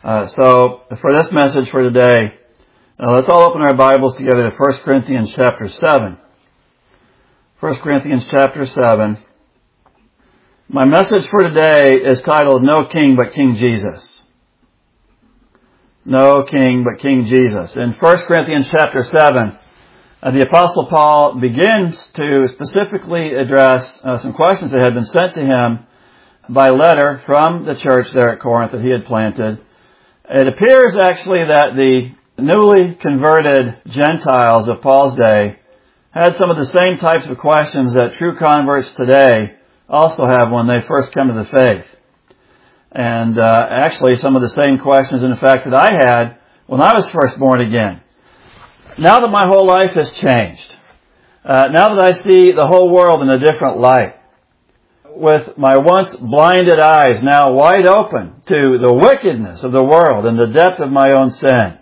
So for this message for today, let's all open our Bibles together to 1 Corinthians chapter 7. 1 Corinthians chapter 7. My message for today is titled, No King But King Jesus. No King But King Jesus. In 1 Corinthians chapter 7, the Apostle Paul begins to specifically address some questions that had been sent to him by letter from the church there at Corinth that he had planted. It appears actually that the newly converted Gentiles of Paul's day had some of the same types of questions that true converts today also have when they first come to the faith. And actually some of the same questions, in fact, that I had when I was first born again. Now that my whole life has changed, now that I see the whole world in a different light, with my once blinded eyes now wide open to the wickedness of the world and the depth of my own sin.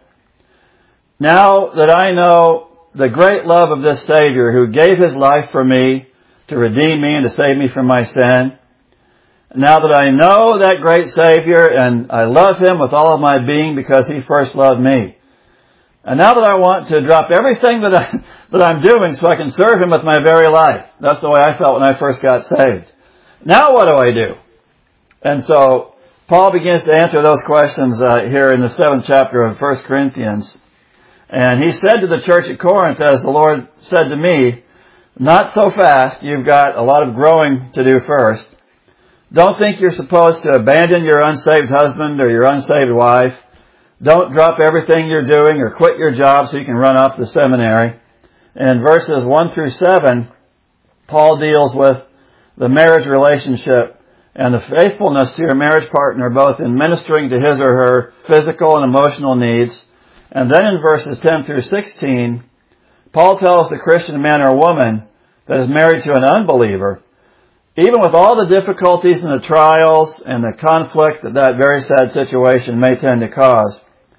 Now that I know the great love of this Savior who gave His life for me to redeem me and to save me from my sin. Now that I know that great Savior and I love Him with all of my being because He first loved me. And now that I want to drop everything that I'm doing so I can serve Him with my very life. That's the way I felt when I first got saved. Now what do I do? And so Paul begins to answer those questions here in the 7th chapter of 1 Corinthians. And he said to the church at Corinth, as the Lord said to me, not so fast. You've got a lot of growing to do first. Don't think you're supposed to abandon your unsaved husband or your unsaved wife. Don't drop everything you're doing or quit your job so you can run off to seminary. In verses 1 through 7, Paul deals with the marriage relationship and the faithfulness to your marriage partner, both in ministering to his or her physical and emotional needs. And then in verses 10 through 16, Paul tells the Christian man or woman that is married to an unbeliever, even with all the difficulties and the trials and the conflict that that very sad situation may tend to cause,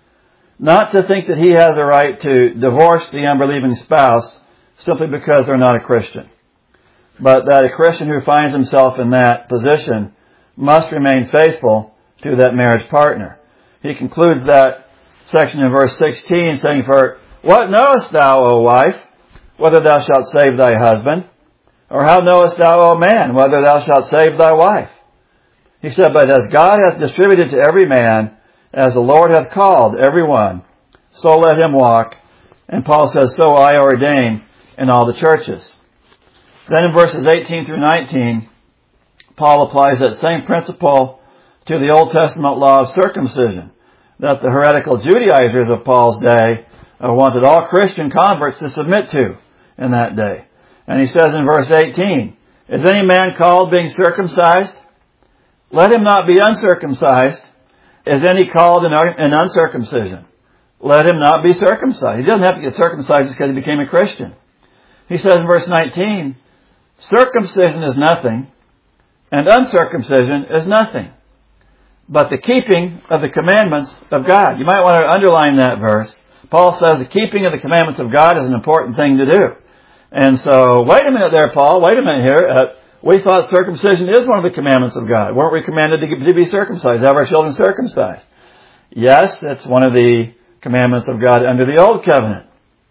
not to think that he has a right to divorce the unbelieving spouse simply because they're not a Christian. But that a Christian who finds himself in that position must remain faithful to that marriage partner. He concludes that section in verse 16 saying, For what knowest thou, O wife, whether thou shalt save thy husband? Or how knowest thou, O man, whether thou shalt save thy wife? He said, But as God hath distributed to every man, as the Lord hath called every one, so let him walk. And Paul says, So I ordain in all the churches. Then in verses 18 through 19, Paul applies that same principle to the Old Testament law of circumcision that the heretical Judaizers of Paul's day wanted all Christian converts to submit to in that day. And he says in verse 18, Is any man called being circumcised? Let him not be uncircumcised. Is any called in uncircumcision? Let him not be circumcised. He doesn't have to get circumcised just because he became a Christian. He says in verse 19, Circumcision is nothing, and uncircumcision is nothing, but the keeping of the commandments of God. You might want to underline that verse. Paul says the keeping of the commandments of God is an important thing to do. And so, wait a minute there, Paul. Wait a minute here. We thought circumcision is one of the commandments of God. Weren't we commanded to be circumcised, have our children circumcised? Yes, it's one of the commandments of God under the Old Covenant.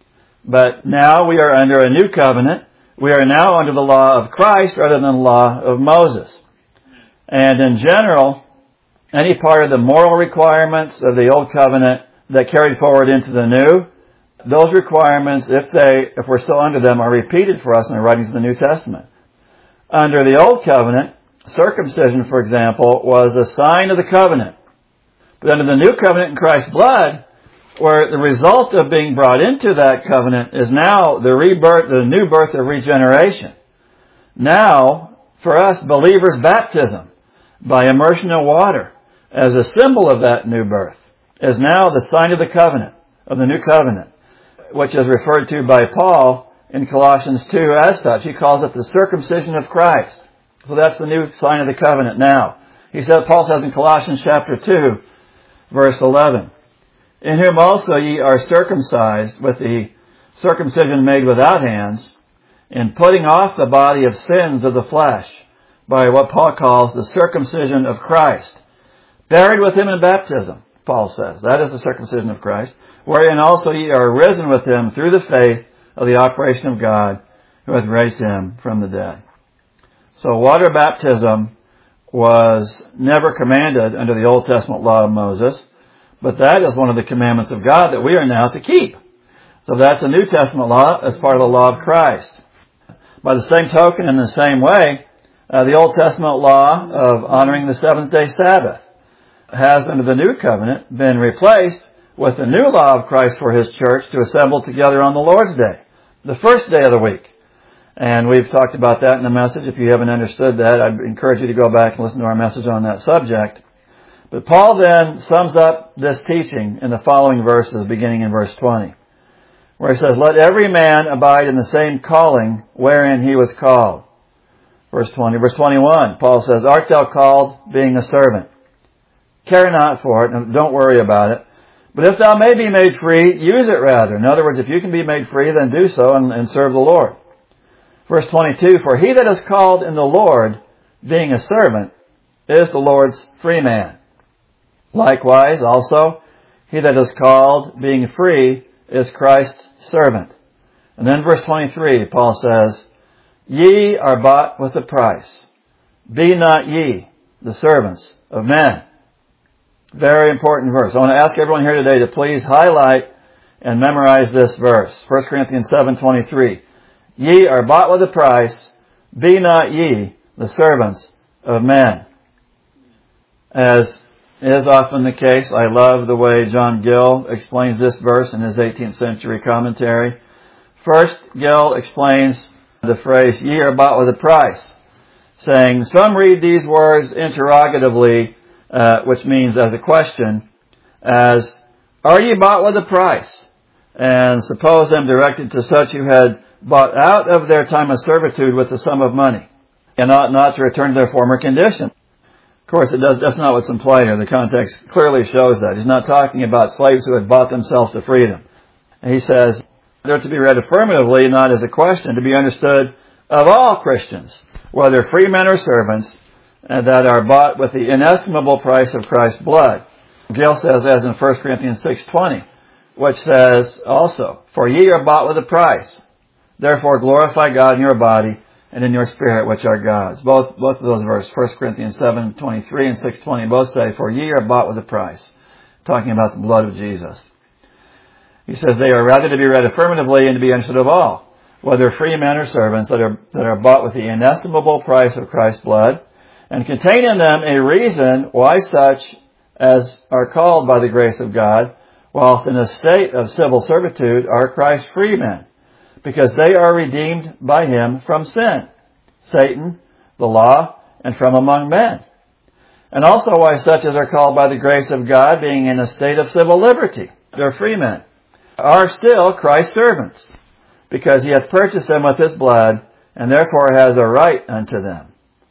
But now we are under a new covenant. We are now under the law of Christ rather than the law of Moses. And in general, any part of the moral requirements of the Old Covenant that carried forward into the New, those requirements, if we're still under them, are repeated for us in the writings of the New Testament. Under the Old Covenant, circumcision, for example, was a sign of the covenant. But under the New Covenant in Christ's blood, where the result of being brought into that covenant is now the rebirth, the new birth of regeneration. Now, for us believers, baptism by immersion in water as a symbol of that new birth is now the sign of the covenant, of the new covenant, which is referred to by Paul in Colossians 2 as such. He calls it the circumcision of Christ. So that's the new sign of the covenant now. Paul says in Colossians chapter 2, verse 11, In whom also ye are circumcised with the circumcision made without hands, in putting off the body of sins of the flesh, by what Paul calls the circumcision of Christ, buried with him in baptism, Paul says. That is the circumcision of Christ, wherein also ye are risen with him through the faith of the operation of God, who hath raised him from the dead. So water baptism was never commanded under the Old Testament law of Moses, but that is one of the commandments of God that we are now to keep. So that's a New Testament law as part of the law of Christ. By the same token, in the same way, the Old Testament law of honoring the seventh-day Sabbath has, under the New Covenant, been replaced with the new law of Christ for His church to assemble together on the Lord's Day, the first day of the week. And we've talked about that in the message. If you haven't understood that, I'd encourage you to go back and listen to our message on that subject. But Paul then sums up this teaching in the following verses, beginning in verse 20, where he says, "Let every man abide in the same calling wherein he was called." Verse 20. Verse 21, Paul says, "Art thou called, being a servant? Care not for it," and don't worry about it. "But if thou may be made free, use it rather." In other words, if you can be made free, then do so and serve the Lord. Verse 22, "For he that is called in the Lord, being a servant, is the Lord's free man. Likewise, also, he that is called, being free, is Christ's servant." And then verse 23, Paul says, "Ye are bought with a price. Be not ye the servants of men." Very important verse. I want to ask everyone here today to please highlight and memorize this verse. 1 Corinthians 7:23. "Ye are bought with a price. Be not ye the servants of men." As is often the case, I love the way John Gill explains this verse in his 18th century commentary. First, Gill explains the phrase, "Ye are bought with a price," saying, some read these words interrogatively, which means as a question, as, "Are ye bought with a price?" And suppose them directed to such who had bought out of their time of servitude with a sum of money, and ought not to return to their former condition. Of course, that's not what's implied here. The context clearly shows that. He's not talking about slaves who had bought themselves to freedom. And he says, they're to be read affirmatively, not as a question, to be understood of all Christians, whether free men or servants, that are bought with the inestimable price of Christ's blood. Gill says, as in 1 Corinthians 6:20, which says also, "For ye are bought with a price. Therefore glorify God in your body and in your spirit, which are God's." Both of those verses, 1 Corinthians 7:23 and 6:20, both say, "For ye are bought with a price," talking about the blood of Jesus. He says they are rather to be read affirmatively and to be understood of all, whether free men or servants, that are bought with the inestimable price of Christ's blood, and contain in them a reason why such as are called by the grace of God, whilst in a state of civil servitude, are Christ's free men, because they are redeemed by him from sin, Satan, the law, and from among men. And also why such as are called by the grace of God, being in a state of civil liberty, they're free men, are still Christ's servants, because he hath purchased them with his blood, and therefore has a right unto them,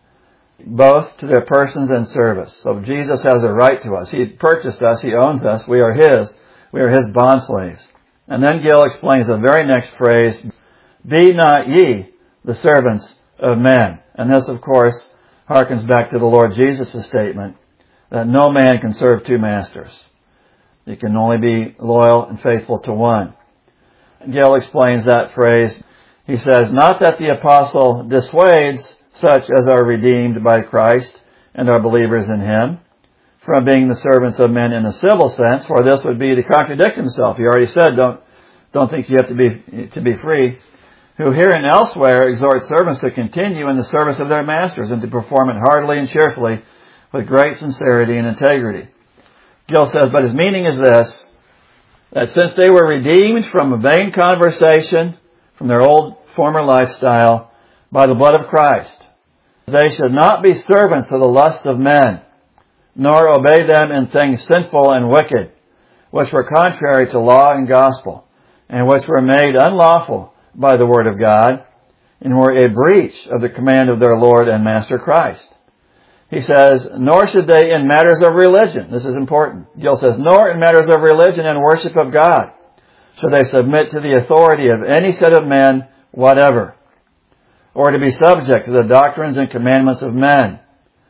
both to their persons and service. So Jesus has a right to us. He purchased us. He owns us. We are his. We are his bondslaves. And then Gill explains the very next phrase, "Be not ye the servants of men." And this, of course, harkens back to the Lord Jesus' statement that no man can serve two masters. You can only be loyal and faithful to one. Gill explains that phrase. He says, "Not that the apostle dissuades such as are redeemed by Christ and are believers in him from being the servants of men in a civil sense, for this would be to contradict himself." He already said, don't think you have to be free. "Who here and elsewhere exhort servants to continue in the service of their masters and to perform it heartily and cheerfully with great sincerity and integrity." Gill says, but his meaning is this, that since they were redeemed from a vain conversation, from their old former lifestyle, by the blood of Christ, they should not be servants to the lust of men, nor obey them in things sinful and wicked, which were contrary to law and gospel, and which were made unlawful by the word of God, and were a breach of the command of their Lord and Master Christ. He says, nor should they in matters of religion, this is important, Gill says, nor in matters of religion and worship of God should they submit to the authority of any set of men whatever, or to be subject to the doctrines and commandments of men,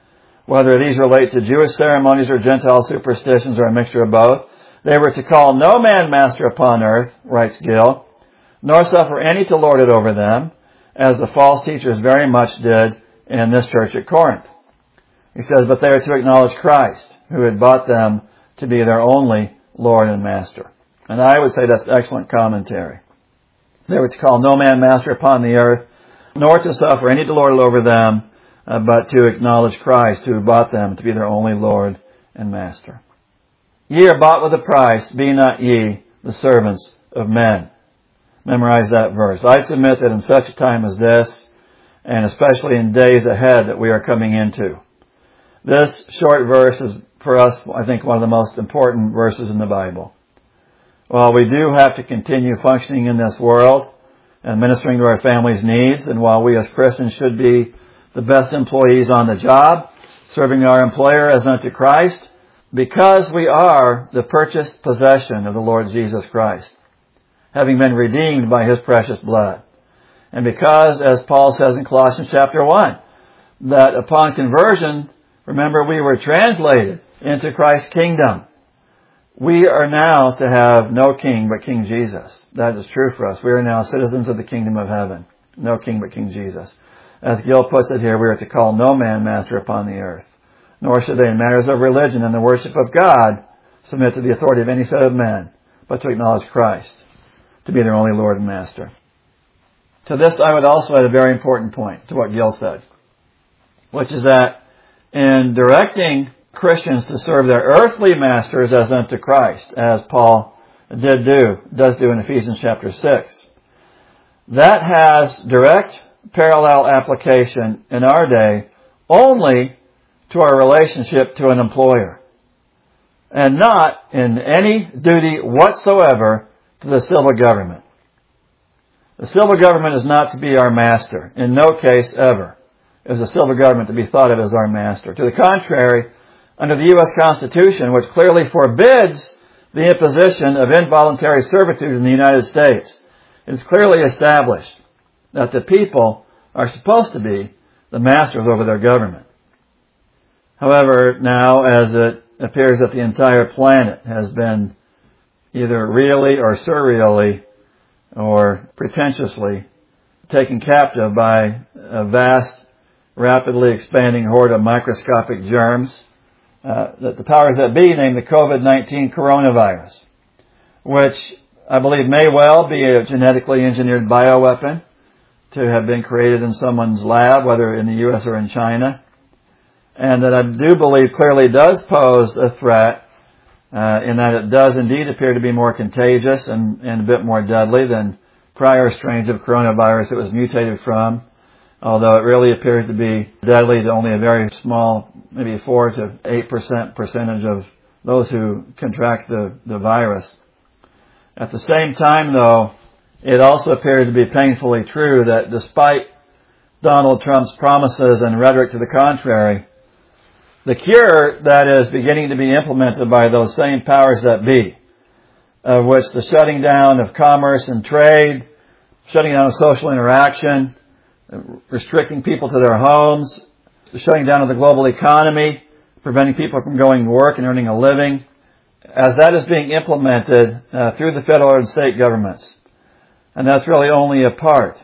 whether these relate to Jewish ceremonies or Gentile superstitions or a mixture of both. They were to call no man master upon earth, writes Gill, nor suffer any to lord it over them, as the false teachers very much did in this church at Corinth. He says, but they are to acknowledge Christ, who had bought them to be their only Lord and Master. And I would say that's excellent commentary. They were to call no man master upon the earth, nor to suffer any to lord it over them, but to acknowledge Christ, who bought them to be their only Lord and Master. Ye are bought with a price, be not ye the servants of men. Memorize that verse. I submit that in such a time as this, and especially in days ahead that we are coming into, this short verse is, for us, I think, one of the most important verses in the Bible. While we do have to continue functioning in this world and ministering to our families' needs, and while we as Christians should be the best employees on the job, serving our employer as unto Christ, because we are the purchased possession of the Lord Jesus Christ, having been redeemed by His precious blood. And because, as Paul says in Colossians chapter 1, that upon conversion, remember, we were translated into Christ's kingdom. We are now to have no king but King Jesus. That is true for us. We are now citizens of the kingdom of heaven. No king but King Jesus. As Gill puts it here, we are to call no man master upon the earth, nor should they in matters of religion and the worship of God submit to the authority of any set of men, but to acknowledge Christ to be their only Lord and Master. To this I would also add a very important point to what Gill said, which is that in directing Christians to serve their earthly masters as unto Christ, as Paul does do in Ephesians chapter 6, that has direct parallel application in our day only to our relationship to an employer, and not in any duty whatsoever to the civil government. The civil government is not to be our master. In no case ever is the civil government to be thought of as our master. To the contrary, under the U.S. Constitution, which clearly forbids the imposition of involuntary servitude in the United States, it is clearly established that the people are supposed to be the masters over their government. However, now, as it appears that the entire planet has been either really or surreally or pretentiously taken captive by a vast, rapidly expanding horde of microscopic germs, that the powers that be named the COVID-19 coronavirus, which I believe may well be a genetically engineered bioweapon to have been created in someone's lab, whether in the U.S. or in China, and that I do believe clearly does pose a threat in that it does indeed appear to be more contagious and a bit more deadly than prior strains of coronavirus it was mutated from, although it really appears to be deadly to only a very small, maybe 4 to 8% percentage of those who contract the virus. At the same time, though, it also appears to be painfully true that despite Donald Trump's promises and rhetoric to the contrary, the cure that is beginning to be implemented by those same powers that be, of which the shutting down of commerce and trade, shutting down of social interaction, restricting people to their homes, the shutting down of the global economy, preventing people from going to work and earning a living, as that is being implemented through the federal and state governments. And that's really only a part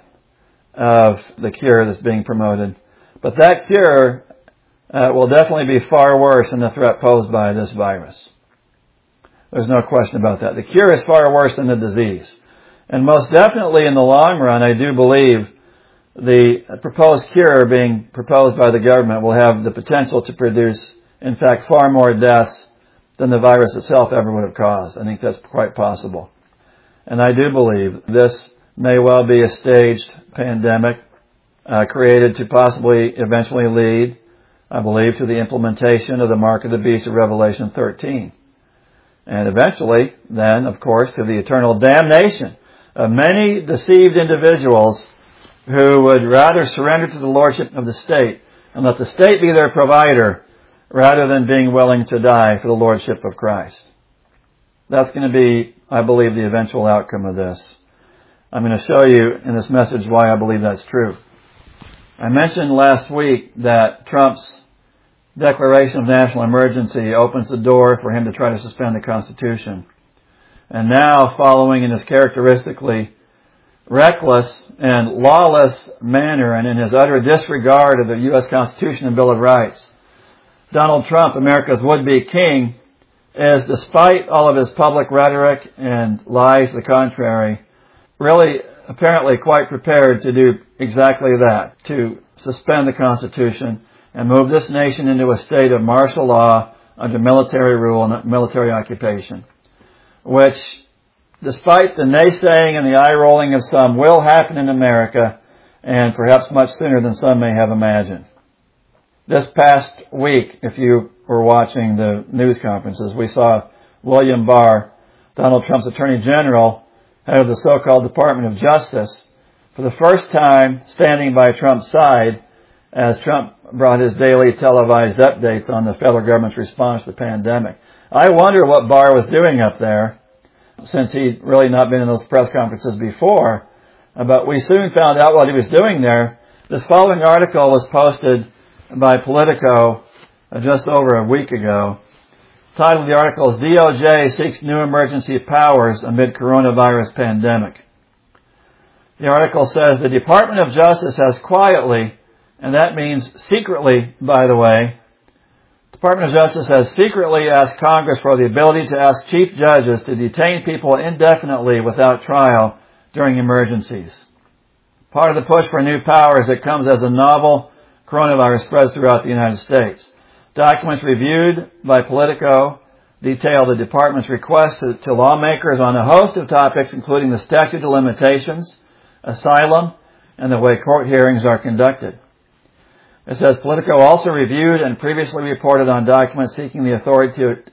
of the cure that's being promoted. But that cure will definitely be far worse than the threat posed by this virus. There's no question about that. The cure is far worse than the disease. And most definitely in the long run, I do believe the proposed cure being proposed by the government will have the potential to produce, in fact, far more deaths than the virus itself ever would have caused. I think that's quite possible. And I do believe this may well be a staged pandemic created to possibly eventually lead, I believe, to the implementation of the mark of the beast of Revelation 13. And eventually, then, of course, to the eternal damnation of many deceived individuals who would rather surrender to the lordship of the state and let the state be their provider rather than being willing to die for the lordship of Christ. That's going to be, I believe, the eventual outcome of this. I'm going to show you in this message why I believe that's true. I mentioned last week that Trump's declaration of national emergency opens the door for him to try to suspend the Constitution. And now, following in his characteristically reckless and lawless manner and in his utter disregard of the U.S. Constitution and Bill of Rights, Donald Trump, America's would-be king, is, despite all of his public rhetoric and lies to the contrary, really apparently quite prepared to do exactly that, to suspend the Constitution and move this nation into a state of martial law under military rule and military occupation, which, despite the naysaying and the eye-rolling of some, will happen in America, and perhaps much sooner than some may have imagined. This past week, if you were watching the news conferences, we saw William Barr, Donald Trump's Attorney General, head of the so-called Department of Justice, for the first time standing by Trump's side as Trump brought his daily televised updates on the federal government's response to the pandemic. I wonder what Barr was doing up there, since he'd really not been in those press conferences before. But we soon found out what he was doing there. This following article was posted by Politico just over a week ago. The title of the article is DOJ Seeks New Emergency Powers Amid Coronavirus Pandemic. The article says the Department of Justice has quietly, and that means secretly, by the way, the Department of Justice has secretly asked Congress for the ability to ask chief judges to detain people indefinitely without trial during emergencies. Part of the push for new powers that comes as a novel coronavirus spreads throughout the United States. Documents reviewed by Politico detail the department's request to lawmakers on a host of topics, including the statute of limitations, asylum, and the way court hearings are conducted. It says Politico also reviewed and previously reported on documents seeking the authority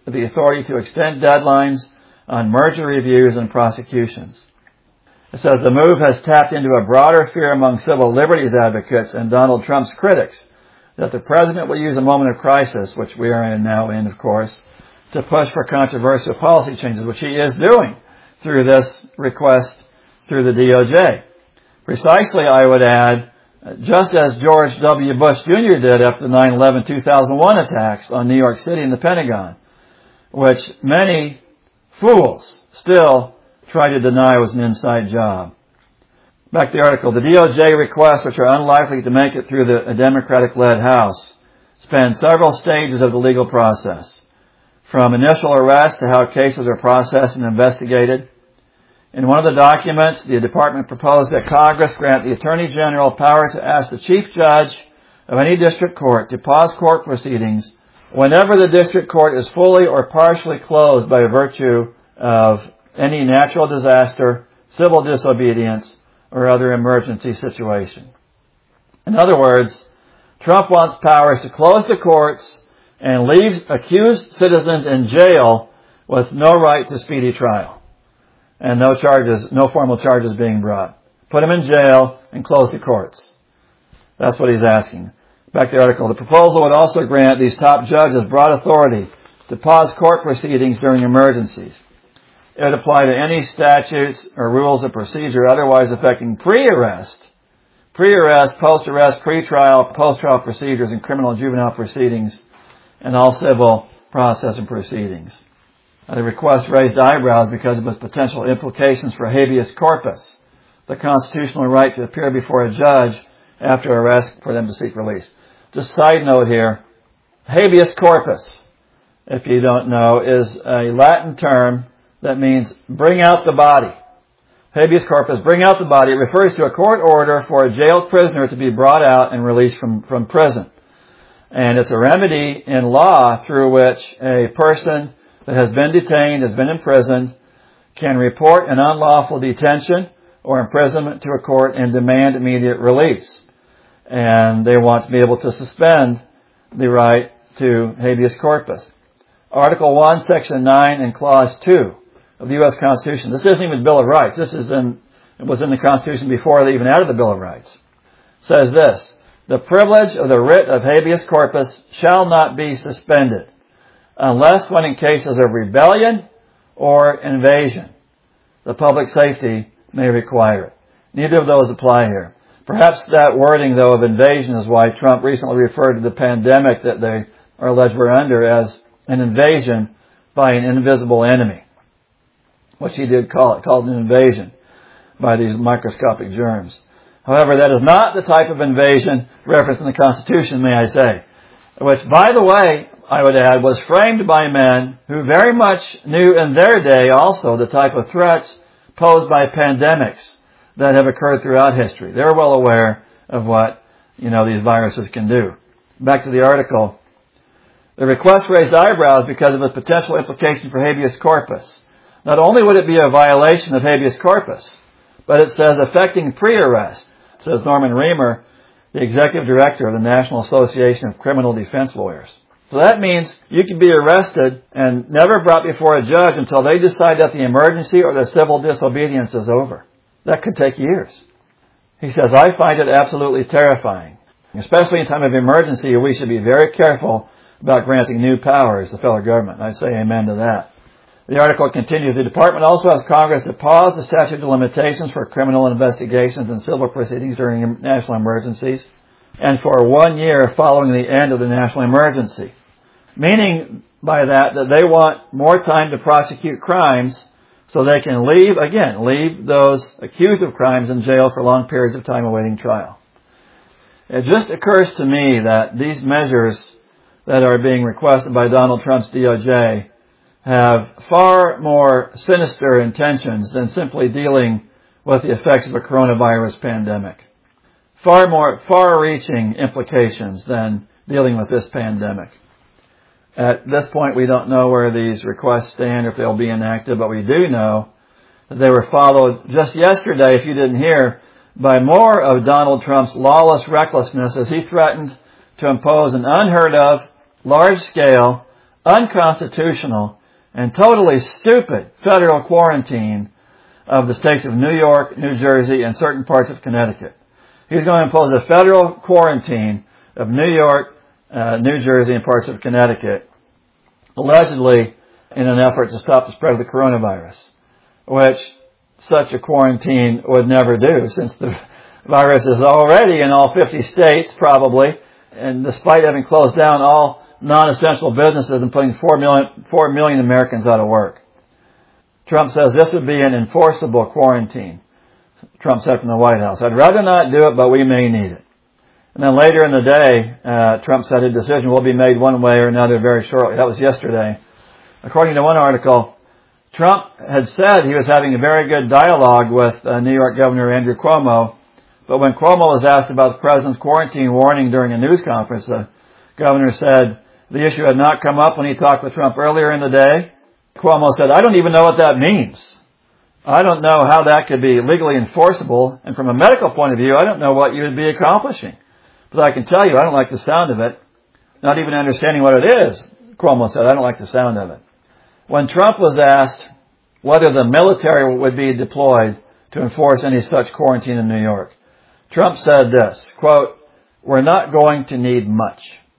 to extend deadlines on merger reviews and prosecutions. It says the move has tapped into a broader fear among civil liberties advocates and Donald Trump's critics that the president will use a moment of crisis, which we are now in, of course, to push for controversial policy changes, which he is doing through this request through the DOJ. Precisely, I would add, just as George W. Bush Jr. did after the 9/11/2001 attacks on New York City and the Pentagon, which many fools still try to deny was an inside job. Back to the article. The DOJ requests, which are unlikely to make it through a Democratic-led House, span several stages of the legal process, from initial arrest to how cases are processed and investigated. In one of the documents, the department proposed that Congress grant the Attorney General power to ask the chief judge of any district court to pause court proceedings whenever the district court is fully or partially closed by virtue of any natural disaster, civil disobedience, or other emergency situation. In other words, Trump wants powers to close the courts and leave accused citizens in jail with no right to speedy trial and no formal charges being brought. Put them in jail and close the courts. That's what he's asking. Back to the article. The proposal would also grant these top judges broad authority to pause court proceedings during emergencies. It would apply to any statutes or rules of procedure otherwise affecting pre-arrest, post-arrest, pre-trial, post-trial procedures in criminal and juvenile proceedings, and all civil process and proceedings. The request raised eyebrows because of its potential implications for habeas corpus, the constitutional right to appear before a judge after arrest for them to seek release. Just side note here, habeas corpus, if you don't know, is a Latin term that means bring out the body. Habeas corpus, bring out the body. It refers to a court order for a jailed prisoner to be brought out and released from prison. And it's a remedy in law through which a person that has been detained, has been imprisoned, can report an unlawful detention or imprisonment to a court and demand immediate release. And they want to be able to suspend the right to habeas corpus. Article 1, Section 9 and Clause 2 of the U.S. Constitution. This isn't even the Bill of Rights. It was in the Constitution before they even added the Bill of Rights. It says this: the privilege of the writ of habeas corpus shall not be suspended unless when in cases of rebellion or invasion, the public safety may require it. Neither of those apply here. Perhaps that wording, though, of invasion is why Trump recently referred to the pandemic that the are alleged we're under as an invasion by an invisible enemy, which he did call it, called an invasion by these microscopic germs. However, that is not the type of invasion referenced in the Constitution, may I say, which, by the way, I would add, was framed by men who very much knew in their day also the type of threats posed by pandemics that have occurred throughout history. They're well aware of what, these viruses can do. Back to the article. The request raised eyebrows because of its potential implication for habeas corpus. Not only would it be a violation of habeas corpus, but it says affecting pre-arrest, says Norman Reamer, the executive director of the National Association of Criminal Defense Lawyers. So that means you can be arrested and never brought before a judge until they decide that the emergency or the civil disobedience is over. That could take years. He says, I find it absolutely terrifying. Especially in time of emergency, we should be very careful about granting new powers to the federal government. I'd say amen to that. The article continues, the department also has Congress to pause the statute of limitations for criminal investigations and civil proceedings during national emergencies and for 1 year following the end of the national emergency. Meaning by that they want more time to prosecute crimes so they can leave those accused of crimes in jail for long periods of time awaiting trial. It just occurs to me that these measures that are being requested by Donald Trump's DOJ have far more sinister intentions than simply dealing with the effects of a coronavirus pandemic. Far more far-reaching implications than dealing with this pandemic. At this point, we don't know where these requests stand, if they'll be enacted, but we do know that they were followed just yesterday, if you didn't hear, by more of Donald Trump's lawless recklessness as he threatened to impose an unheard of, large-scale, unconstitutional, and totally stupid federal quarantine of the states of New York, New Jersey, and certain parts of Connecticut. He's going to impose a federal quarantine of New York, New Jersey, and parts of Connecticut, allegedly in an effort to stop the spread of the coronavirus, which such a quarantine would never do, since the virus is already in all 50 states, probably, and despite having closed down all non-essential businesses and putting 4 million Americans out of work. Trump says this would be an enforceable quarantine. Trump said from the White House, I'd rather not do it, but we may need it. And then later in the day, Trump said a decision will be made one way or another very shortly. That was yesterday. According to one article, Trump had said he was having a very good dialogue with New York Governor Andrew Cuomo, but when Cuomo was asked about the president's quarantine warning during a news conference, the governor said the issue had not come up when he talked with Trump earlier in the day. Cuomo said, I don't even know what that means. I don't know how that could be legally enforceable, and from a medical point of view, I don't know what you would be accomplishing. But I can tell you, I don't like the sound of it. Not even understanding what it is, Cuomo said, I don't like the sound of it. When Trump was asked whether the military would be deployed to enforce any such quarantine in New York, Trump said this, quote, we're not going to need much.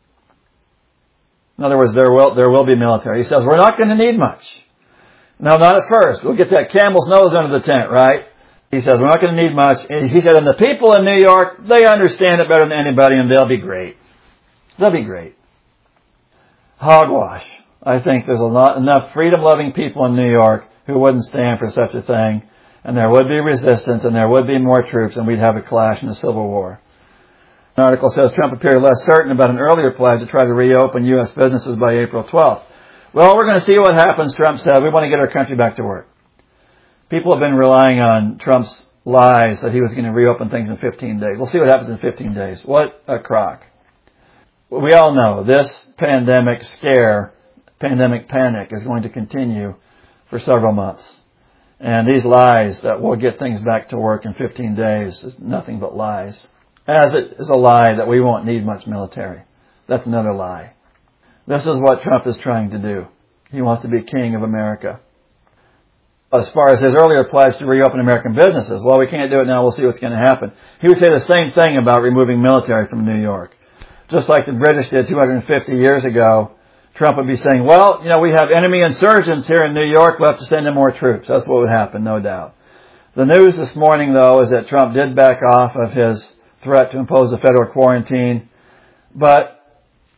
In other words, there will be military. He says, we're not going to need much. No, not at first. We'll get that camel's nose under the tent, right? He says, we're not going to need much. And he said, and the people in New York, they understand it better than anybody, and they'll be great. They'll be great. Hogwash. I think there's enough freedom-loving people in New York who wouldn't stand for such a thing, and there would be resistance, and there would be more troops, and we'd have a clash in a civil war. An article says Trump appeared less certain about an earlier pledge to try to reopen U.S. businesses by April 12th. Well, we're going to see what happens, Trump said. We want to get our country back to work. People have been relying on Trump's lies that he was going to reopen things in 15 days. We'll see what happens in 15 days. What a crock. We all know this pandemic panic is going to continue for several months. And these lies that we'll get things back to work in 15 days is nothing but lies. As it is a lie that we won't need much military. That's another lie. This is what Trump is trying to do. He wants to be king of America. As far as his earlier pledge to reopen American businesses, well, we can't do it now, we'll see what's going to happen. He would say the same thing about removing military from New York. Just like the British did 250 years ago, Trump would be saying, well, we have enemy insurgents here in New York, we'll have to send in more troops. That's what would happen, no doubt. The news this morning, though, is that Trump did back off of his threat to impose a federal quarantine, but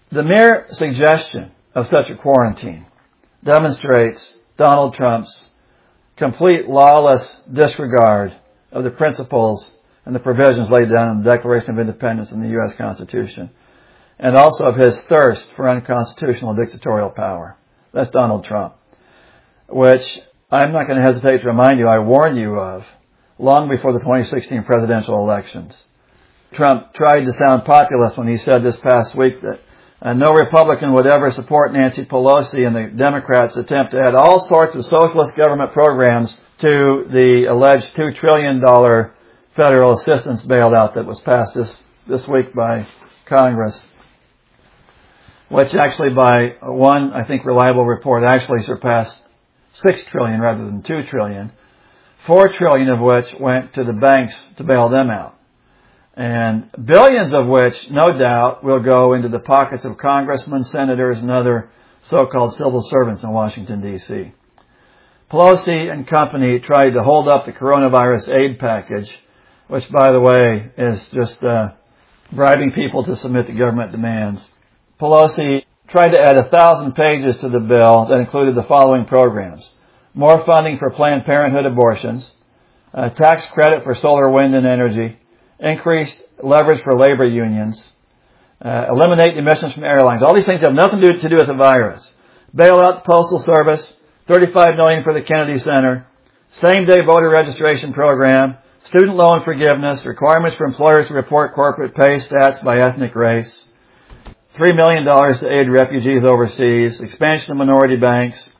The mere suggestion of such a quarantine demonstrates Donald Trump's complete lawless disregard of the principles and the provisions laid down in the Declaration of Independence and the U.S. Constitution, and also of his thirst for unconstitutional dictatorial power. That's Donald Trump, which I'm not going to hesitate to remind you I warned you of long before the 2016 presidential elections. Trump tried to sound populist when he said this past week that no Republican would ever support Nancy Pelosi and the Democrats' attempt to add all sorts of socialist government programs to the alleged $2 trillion federal assistance bailout that was passed this week by Congress, which actually by one, I think, reliable report actually surpassed $6 trillion rather than $2 trillion, $4 trillion of which went to the banks to bail them out, and billions of which, no doubt, will go into the pockets of congressmen, senators, and other so-called civil servants in Washington, D.C. Pelosi and company tried to hold up the coronavirus aid package, which, by the way, is just bribing people to submit to government demands. Pelosi tried to add 1,000 pages to the bill that included the following programs: more funding for Planned Parenthood abortions, a tax credit for solar, wind, and energy, increased leverage for labor unions, eliminate emissions from airlines. All these things have nothing to do with the virus. Bail out the Postal Service, $35 million for the Kennedy Center, same-day voter registration program, student loan forgiveness, requirements for employers to report corporate pay stats by ethnic race, $3 million to aid refugees overseas, expansion of minority banks,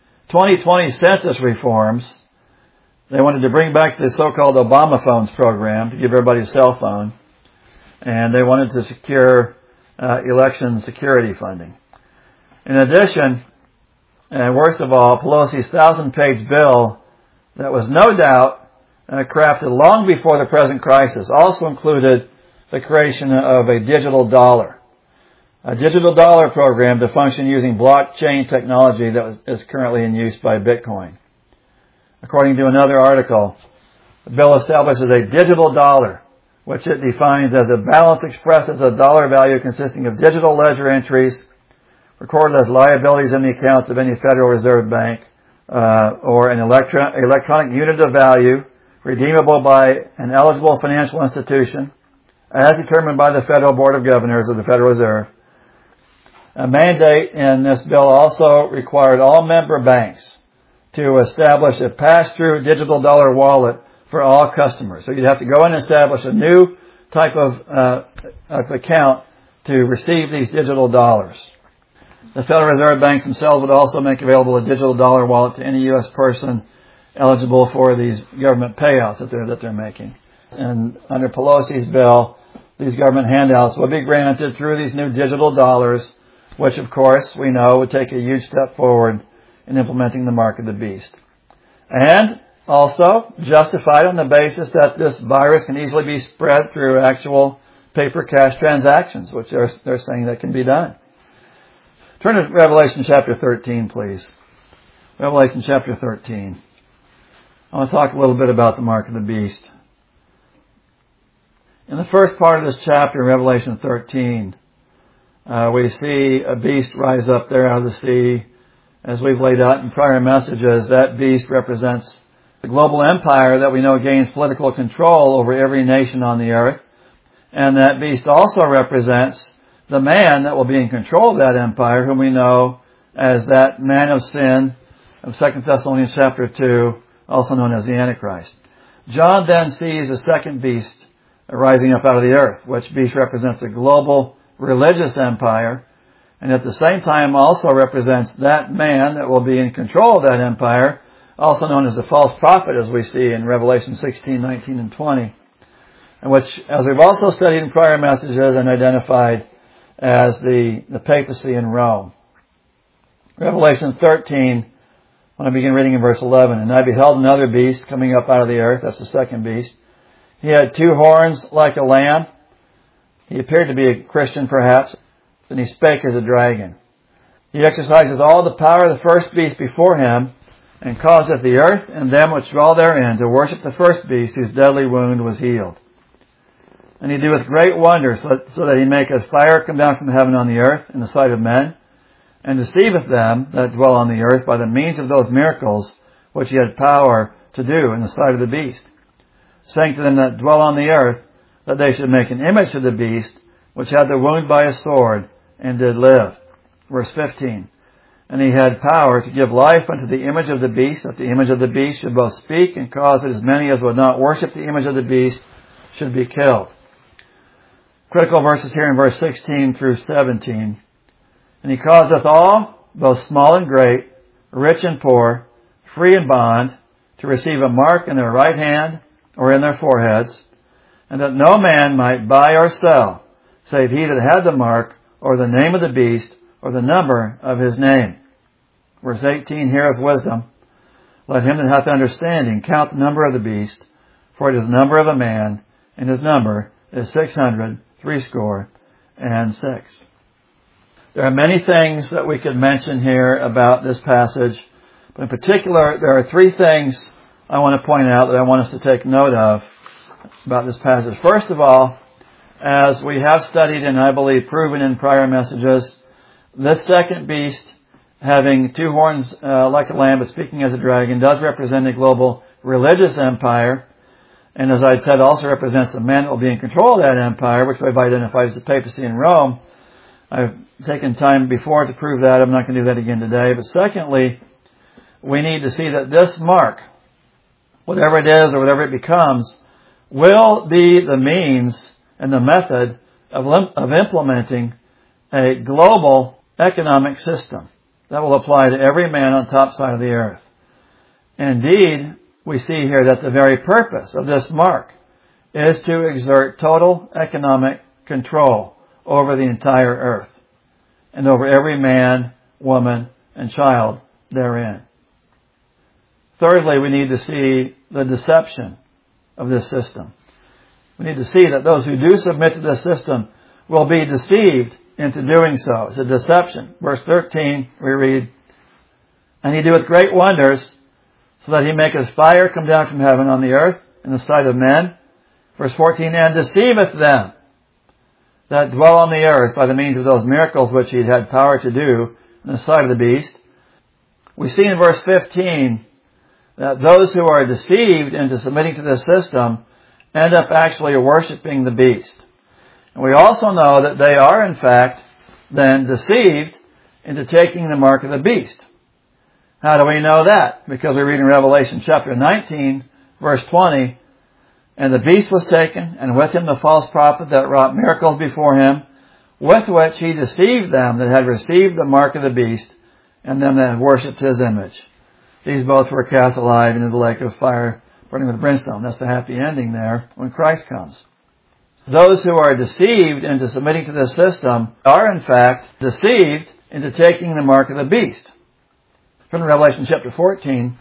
2020 census reforms. They wanted to bring back the so-called Obama phones program to give everybody a cell phone, and they wanted to secure election security funding. In addition, and worst of all, Pelosi's 1,000-page bill that was no doubt crafted long before the present crisis also included the creation of a digital dollar program to function using blockchain technology that is currently in use by Bitcoin. According to another article, the bill establishes a digital dollar, which it defines as a balance expressed as a dollar value consisting of digital ledger entries recorded as liabilities in the accounts of any Federal Reserve Bank, or an electronic unit of value redeemable by an eligible financial institution as determined by the Federal Board of Governors of the Federal Reserve. A mandate in this bill also required all member banks to establish a pass-through digital dollar wallet for all customers. So you'd have to go in and establish a new type of account to receive these digital dollars. The Federal Reserve Banks themselves would also make available a digital dollar wallet to any U.S. person eligible for these government payouts that they're making. And under Pelosi's bill, these government handouts will be granted through these new digital dollars, which, of course, we know would take a huge step forward in implementing the mark of the beast. And also justified on the basis that this virus can easily be spread through actual paper cash transactions, which they're saying that can be done. Turn to Revelation chapter 13, please. Revelation chapter 13. I want to talk a little bit about the mark of the beast. In the first part of this chapter, Revelation 13, we see a beast rise up there out of the sea. As we've laid out in prior messages, that beast represents the global empire that we know gains political control over every nation on the earth. And that beast also represents the man that will be in control of that empire, whom we know as that man of sin of 2 Thessalonians chapter 2, also known as the Antichrist. John then sees a second beast rising up out of the earth, which beast represents a global religious empire, and at the same time also represents that man that will be in control of that empire, also known as the false prophet, as we see in Revelation 16, 19, and 20, and which, as we've also studied in prior messages and identified as the papacy in Rome. Revelation 13, I want to begin reading in verse 11. And I beheld another beast coming up out of the earth. That's the second beast. He had 2 horns like a lamb. He appeared to be a Christian, perhaps. And he spake as a dragon. He exerciseth all the power of the first beast before him, and causeth the earth and them which dwell therein to worship the first beast, whose deadly wound was healed. And he doeth great wonders, so that he maketh fire come down from heaven on the earth in the sight of men, and deceiveth them that dwell on the earth by the means of those miracles which he had power to do in the sight of the beast, saying to them that dwell on the earth that they should make an image to the beast, which had the wound by a sword, and did live. Verse 15. And he had power to give life unto the image of the beast, that the image of the beast should both speak, and cause that as many as would not worship the image of the beast should be killed. Critical verses here in verse 16 through 17. And he causeth all, both small and great, rich and poor, free and bond, to receive a mark in their right hand or in their foreheads, and that no man might buy or sell, save he that had the mark, or the name of the beast, or the number of his name. Verse 18, here is wisdom. Let him that hath understanding count the number of the beast, for it is the number of a man, and his number is 666. There are many things that we could mention here about this passage, but in particular, there are three things I want to point out that I want us to take note of about this passage. First of all, as we have studied and I believe proven in prior messages, this second beast, having two horns like a lamb but speaking as a dragon, does represent a global religious empire, and as I said, also represents the men that will be in control of that empire, which we've identified as the papacy in Rome. I've taken time before to prove that. I'm not going to do that again today. But secondly, we need to see that this mark, whatever it is or whatever it becomes, will be the means and the method of implementing a global economic system that will apply to every man on top side of the earth. Indeed, we see here that the very purpose of this mark is to exert total economic control over the entire earth and over every man, woman, and child therein. Thirdly, we need to see the deception of this system. We need to see that those who do submit to this system will be deceived into doing so. It's a deception. Verse 13, we read, And he doeth great wonders, so that he maketh fire come down from heaven on the earth in the sight of men. Verse 14, And deceiveth them that dwell on the earth by the means of those miracles which he had power to do in the sight of the beast. We see in verse 15 that those who are deceived into submitting to this system end up actually worshiping the beast. And we also know that they are, in fact, then deceived into taking the mark of the beast. How do we know that? Because we read in Revelation chapter 19, verse 20, And the beast was taken, and with him the false prophet that wrought miracles before him, with which he deceived them that had received the mark of the beast, and them that had worshipped his image. These both were cast alive into the lake of fire, burning with brimstone. That's the happy ending there when Christ comes. Those who are deceived into submitting to this system are, in fact, deceived into taking the mark of the beast. From Revelation chapter 14,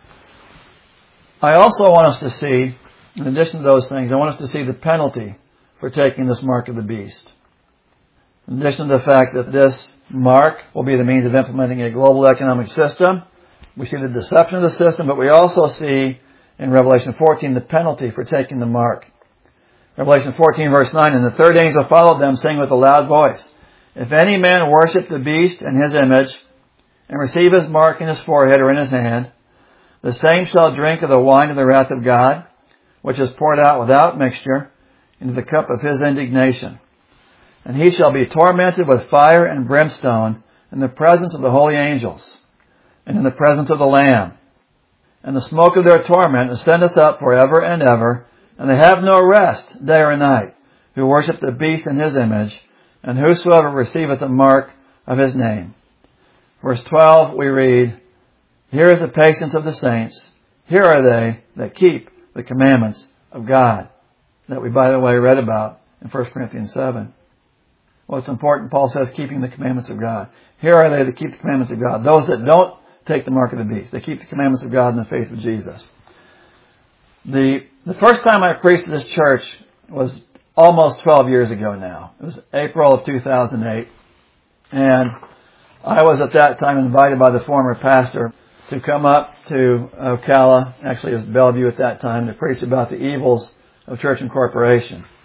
I also want us to see, in addition to those things, I want us to see the penalty for taking this mark of the beast. In addition to the fact that this mark will be the means of implementing a global economic system, we see the deception of the system, but we also see in Revelation 14 the penalty for taking the mark. Revelation 14 verse 9, And the third angel followed them, saying with a loud voice, If any man worship the beast and his image, and receive his mark in his forehead or in his hand, the same shall drink of the wine of the wrath of God, which is poured out without mixture into the cup of his indignation. And he shall be tormented with fire and brimstone in the presence of the holy angels, and in the presence of the Lamb. And the smoke of their torment ascendeth up forever and ever, and they have no rest day or night, who worship the beast and his image, and whosoever receiveth the mark of his name. Verse 12, we read, Here is the patience of the saints. Here are they that keep the commandments of God, that we, by the way, read about in 1 Corinthians 7. Well, it's important, Paul says, keeping the commandments of God. Here are they that keep the commandments of God. Those that don't take the mark of the beast. They keep the commandments of God in the faith of Jesus. The first time I preached at this church was almost 12 years ago now. It was April of 2008. And I was at that time invited by the former pastor to come up to Ocala, actually it was Bellevue at that time, to preach about the evils of church incorporation.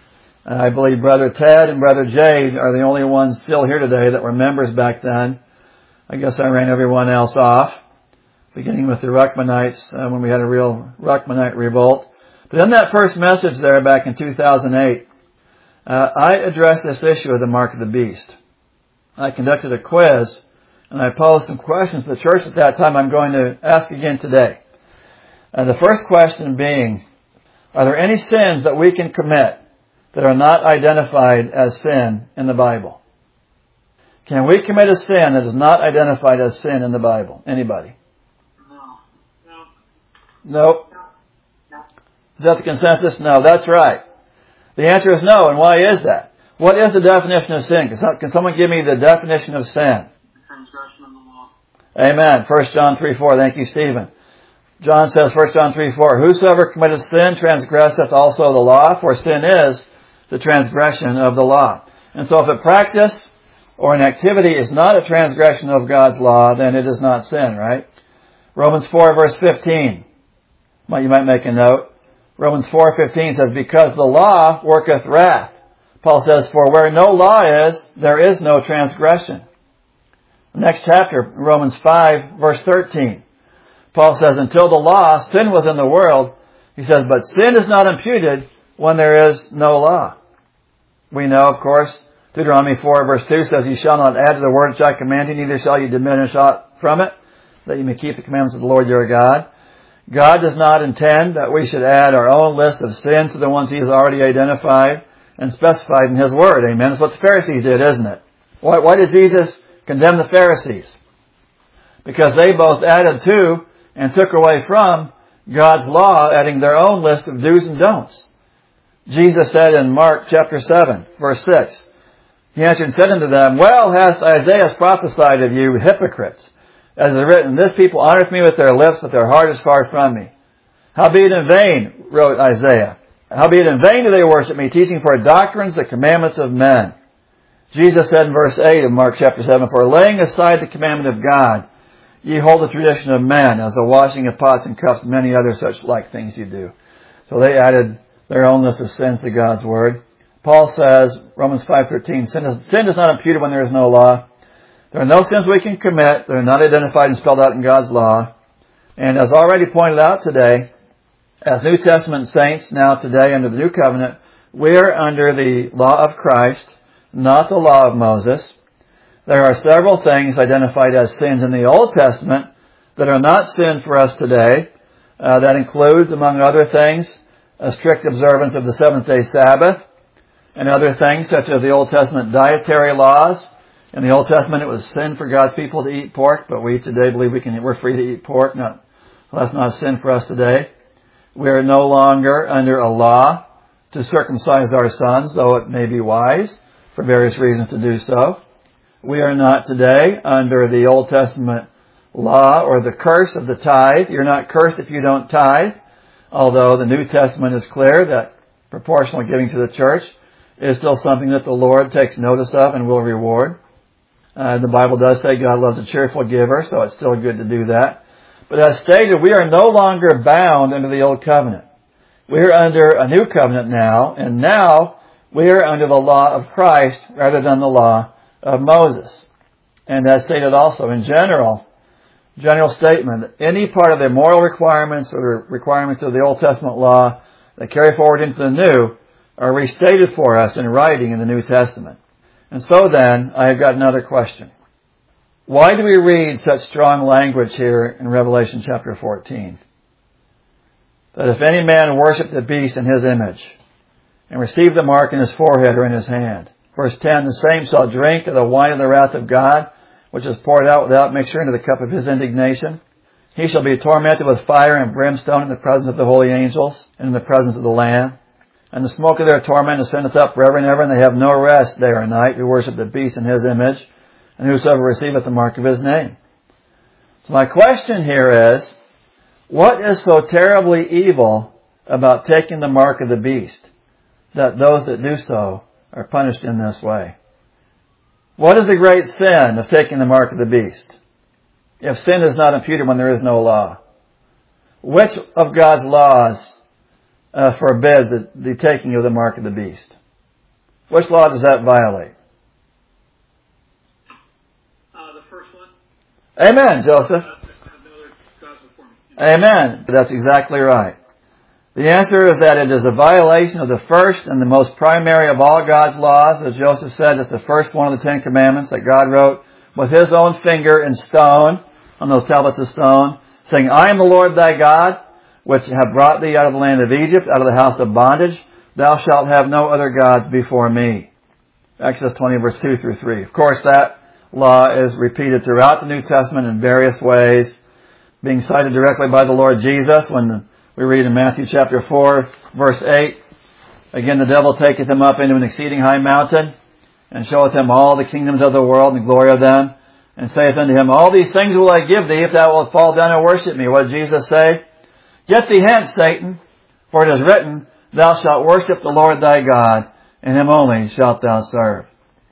I believe Brother Ted and Brother Jade are the only ones still here today that were members back then. I guess I ran everyone else off, beginning with the Ruckmanites when we had a real Ruckmanite revolt. But in that first message there back in 2008, I addressed this issue of the mark of the beast. I conducted a quiz, and I posed some questions to the church at that time I'm going to ask again today. The first question being, are there any sins that we can commit that are not identified as sin in the Bible? Can we commit a sin that is not identified as sin in the Bible? Anybody? Nope. Is that the consensus? No, that's right. The answer is no, and why is that? What is the definition of sin? Can someone give me the definition of sin? Transgression of the law. Amen. 1 John 3:4. Thank you, Stephen. John says, 1 John 3:4, whosoever committeth sin transgresseth also the law, for sin is the transgression of the law. And so if a practice or an activity is not a transgression of God's law, then it is not sin, right? Romans 4 verse 15. You might make a note. Romans 4:15 says, because the law worketh wrath. Paul says, for where no law is, there is no transgression. The next chapter, Romans 5 verse 13. Paul says, until the law, sin was in the world. He says, but sin is not imputed when there is no law. We know, of course, Deuteronomy 4 verse 2 says, you shall not add to the word which I command you, neither shall you diminish aught from it, that you may keep the commandments of the Lord your God. God does not intend that we should add our own list of sins to the ones He has already identified and specified in His Word. Amen. That's what the Pharisees did, isn't it? Why did Jesus condemn the Pharisees? Because they both added to and took away from God's law, adding their own list of do's and don'ts. Jesus said in Mark chapter 7, verse 6, He answered and said unto them, well hath Isaiah prophesied of you, hypocrites. As is written, this people honoreth me with their lips, but their heart is far from me. Howbeit in vain, wrote Isaiah, howbeit in vain do they worship me, teaching for doctrines the commandments of men. Jesus said in verse 8 of Mark chapter 7, for laying aside the commandment of God, ye hold the tradition of men, as the washing of pots and cups, and many other such like things you do. So they added their own list of sins to God's Word. Paul says, Romans 5:13, sin is not imputed when there is no law. There are no sins we can commit that are not identified and spelled out in God's law. And as already pointed out today, as New Testament saints now today under the New Covenant, we're under the law of Christ, not the law of Moses. There are several things identified as sins in the Old Testament that are not sin for us today. That includes, among other things, a strict observance of the seventh-day Sabbath, and other things such as the Old Testament dietary laws. In the Old Testament, it was sin for God's people to eat pork, but we today believe we're free to eat pork. No, that's not a sin for us today. We are no longer under a law to circumcise our sons, though it may be wise for various reasons to do so. We are not today under the Old Testament law or the curse of the tithe. You're not cursed if you don't tithe, although the New Testament is clear that proportional giving to the church is still something that the Lord takes notice of and will reward. The Bible does say God loves a cheerful giver, so it's still good to do that. But as stated, we are no longer bound under the Old Covenant. We are under a new covenant now, and now we are under the law of Christ rather than the law of Moses. And as stated also in general statement, any part of the moral requirements or the requirements of the Old Testament law that carry forward into the New are restated for us in writing in the New Testament. And so then, I have got another question. Why do we read such strong language here in Revelation chapter 14? That if any man worship the beast in his image, and receive the mark in his forehead or in his hand. Verse 10, the same shall drink of the wine of the wrath of God, which is poured out without mixture into the cup of his indignation. He shall be tormented with fire and brimstone in the presence of the holy angels, and in the presence of the Lamb. And the smoke of their torment ascendeth up forever and ever, and they have no rest day or night, who worship the beast in his image, and whosoever receiveth the mark of his name. So my question here is, what is so terribly evil about taking the mark of the beast, that those that do so are punished in this way? What is the great sin of taking the mark of the beast, if sin is not imputed when there is no law? Which of God's laws forbids the taking of the mark of the beast? Which law does that violate? The first one. Amen, Joseph. Amen. That's exactly right. The answer is that it is a violation of the first and the most primary of all God's laws. As Joseph said, it's the first one of the 10 Commandments that God wrote with His own finger in stone, on those tablets of stone, saying, I am the Lord thy God, which have brought thee out of the land of Egypt, out of the house of bondage. Thou shalt have no other gods before me. Exodus 20, verse 2 through 3. Of course, that law is repeated throughout the New Testament in various ways, being cited directly by the Lord Jesus when we read in Matthew chapter 4, verse 8, again, the devil taketh him up into an exceeding high mountain, and showeth him all the kingdoms of the world and the glory of them, and saith unto him, All these things will I give thee, if thou wilt fall down and worship me. What did Jesus say? Get thee hence, Satan, for it is written, Thou shalt worship the Lord thy God, and Him only shalt thou serve.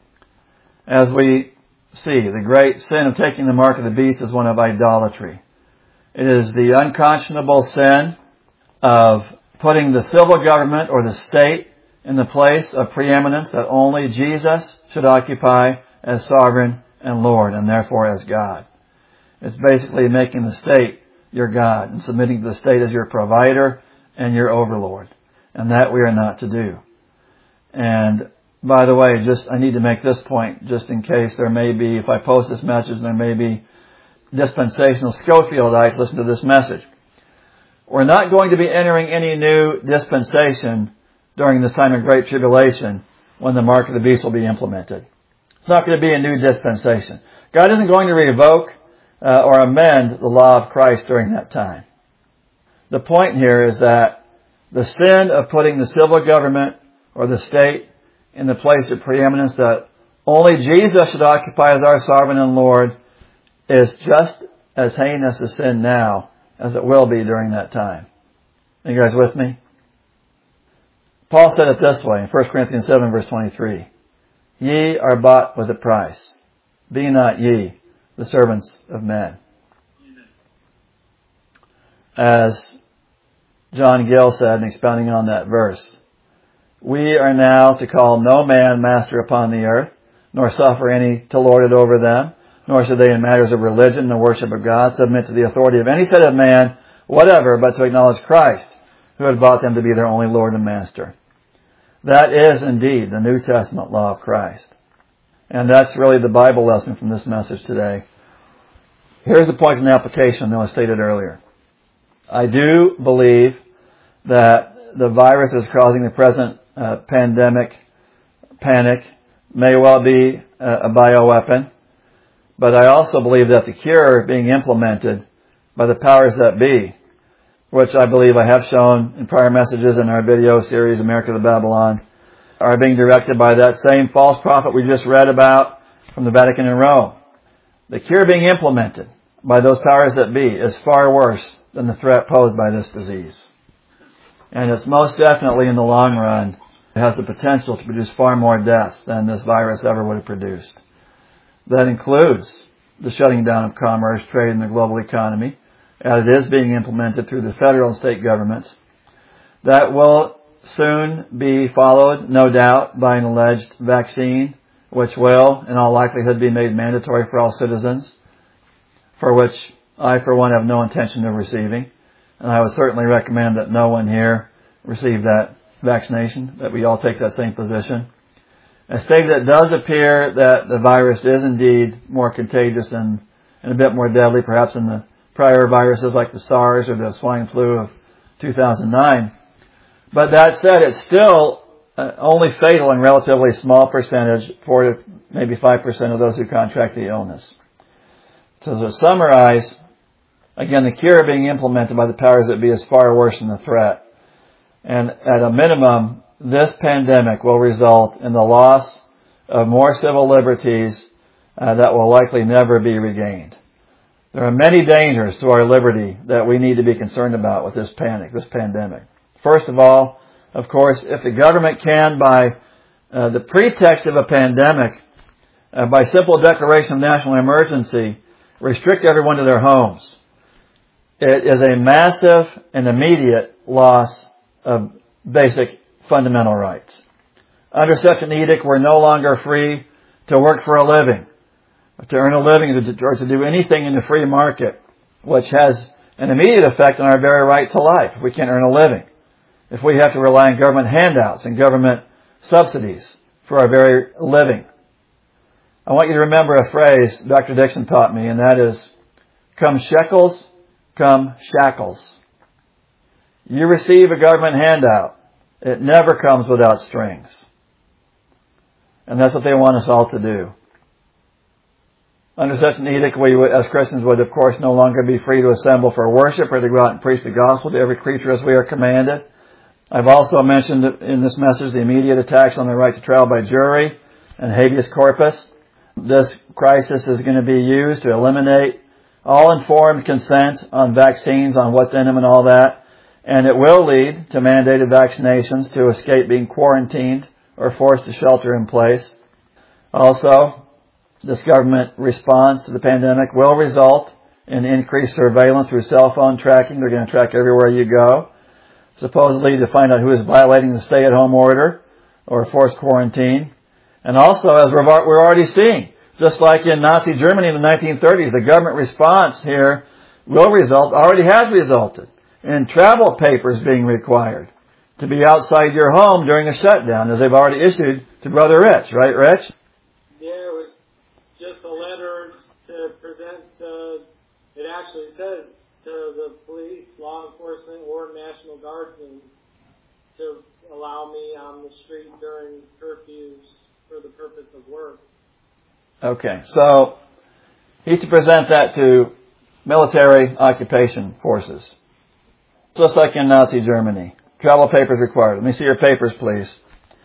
As we see, the great sin of taking the mark of the beast is one of idolatry. It is the unconscionable sin of putting the civil government or the state in the place of preeminence that only Jesus should occupy as sovereign and Lord, and therefore as God. It's basically making the state your God and submitting to the state as your provider and your overlord. And that we are not to do. And by the way, I need to make this point just in case there may be, if I post this message, there may be dispensational Schofieldites listen to this message. We're not going to be entering any new dispensation during this time of great tribulation when the mark of the beast will be implemented. It's not going to be a new dispensation. God isn't going to revoke or amend the law of Christ during that time. The point here is that the sin of putting the civil government or the state in the place of preeminence that only Jesus should occupy as our sovereign and Lord is just as heinous a sin now as it will be during that time. Are you guys with me? Paul said it this way in 1 Corinthians 7 verse 23. Ye are bought with a price. Be not ye the servants of men. As John Gill said in expounding on that verse, we are now to call no man master upon the earth, nor suffer any to lord it over them, nor should they in matters of religion and the worship of God submit to the authority of any set of man, whatever, but to acknowledge Christ, who had bought them to be their only Lord and Master. That is indeed the New Testament law of Christ. And that's really the Bible lesson from this message today. Here's the point in application that was stated earlier. I do believe that the virus is causing the present pandemic panic may well be a bioweapon. But I also believe that the cure being implemented by the powers that be, which I believe I have shown in prior messages in our video series, America to Babylon, are being directed by that same false prophet we just read about from the Vatican in Rome. The cure being implemented by those powers that be is far worse than the threat posed by this disease. And it's most definitely in the long run, it has the potential to produce far more deaths than this virus ever would have produced. That includes the shutting down of commerce, trade, and the global economy, as it is being implemented through the federal and state governments. That will soon be followed, no doubt, by an alleged vaccine, which will, in all likelihood, be made mandatory for all citizens, for which I, for one, have no intention of receiving. And I would certainly recommend that no one here receive that vaccination, that we all take that same position. As stated, it does appear that the virus is indeed more contagious and a bit more deadly, perhaps than the prior viruses like the SARS or the swine flu of 2009. But that said, it's still only fatal in relatively small percentage, 4 to maybe 5% of those who contract the illness. So to summarize, again, the cure being implemented by the powers that be is far worse than the threat. And at a minimum, this pandemic will result in the loss of more civil liberties that will likely never be regained. There are many dangers to our liberty that we need to be concerned about with this pandemic. First of all, of course, if the government can, by the pretext of a pandemic, by simple declaration of national emergency, restrict everyone to their homes, it is a massive and immediate loss of basic fundamental rights. Under such an edict, we're no longer free to work for a living, to earn a living, or to do anything in the free market, which has an immediate effect on our very right to life. We can't earn a living. If we have to rely on government handouts and government subsidies for our very living. I want you to remember a phrase Dr. Dixon taught me, and that is, come shekels, come shackles. You receive a government handout. It never comes without strings. And that's what they want us all to do. Under such an edict, we would, as Christians would, of course, no longer be free to assemble for worship or to go out and preach the gospel to every creature as we are commanded. I've also mentioned in this message the immediate attacks on the right to trial by jury and habeas corpus. This crisis is going to be used to eliminate all informed consent on vaccines, on what's in them and all that. And it will lead to mandated vaccinations to escape being quarantined or forced to shelter in place. Also, this government response to the pandemic will result in increased surveillance through cell phone tracking. They're going to track everywhere you go, supposedly to find out who is violating the stay-at-home order or forced quarantine. And also, as we're already seeing, just like in Nazi Germany in the 1930s, the government response here already has resulted in travel papers being required to be outside your home during a shutdown, as they've already issued to Brother Rich. Right, Rich? Yeah, it was just a letter to present. It actually says to the police, law enforcement, or National Guardsmen to allow me on the street during curfews for the purpose of work. Okay, so he's to present that to military occupation forces. Just like in Nazi Germany. Travel papers required. Let me see your papers, please.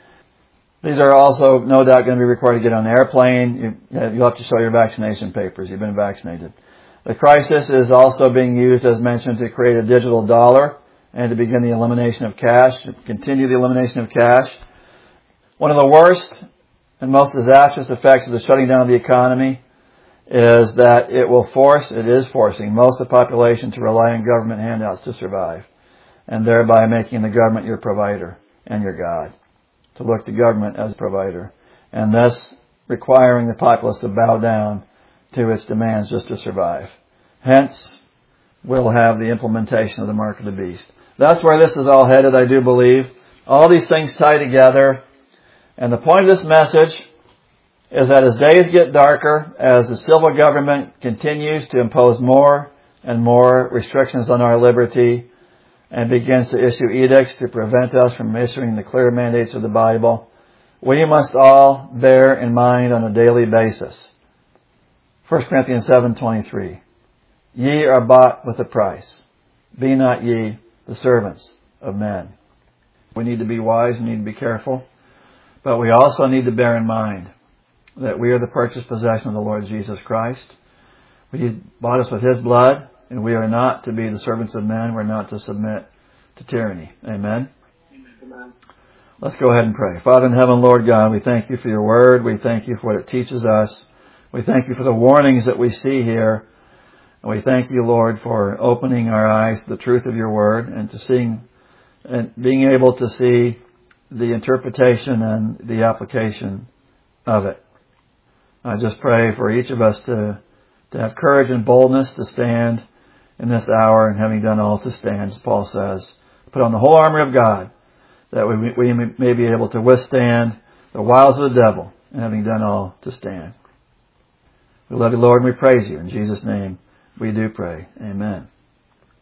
These are also no doubt going to be required to get on an airplane. You'll have to show your vaccination papers. You've been vaccinated. The crisis is also being used, as mentioned, to create a digital dollar and to begin the elimination of cash, to continue the elimination of cash. One of the worst and most disastrous effects of the shutting down of the economy is that it is forcing most of the population to rely on government handouts to survive, and thereby making the government your provider and your God, to look to government as a provider, and thus requiring the populace to bow down to its demands just to survive. Hence, we'll have the implementation of the mark of the beast. That's where this is all headed, I do believe. All these things tie together, and the point of this message is that as days get darker, as the civil government continues to impose more and more restrictions on our liberty and begins to issue edicts to prevent us from issuing the clear mandates of the Bible, we must all bear in mind on a daily basis. 1 Corinthians 7:23. Ye are bought with a price. Be not ye the servants of men. We need to be wise, we need to be careful, but we also need to bear in mind that we are the purchased possession of the Lord Jesus Christ. He bought us with His blood, and we are not to be the servants of men. We're not to submit to tyranny. Amen? Amen. Let's go ahead and pray. Father in heaven, Lord God, we thank You for Your word. We thank You for what it teaches us. We thank You for the warnings that we see here. And we thank You, Lord, for opening our eyes to the truth of Your word and to seeing and being able to see the interpretation and the application of it. I just pray for each of us to have courage and boldness to stand in this hour, and having done all to stand, as Paul says, put on the whole armor of God, that we may be able to withstand the wiles of the devil, and having done all to stand. We love You, Lord, and we praise You. In Jesus' name we do pray. Amen.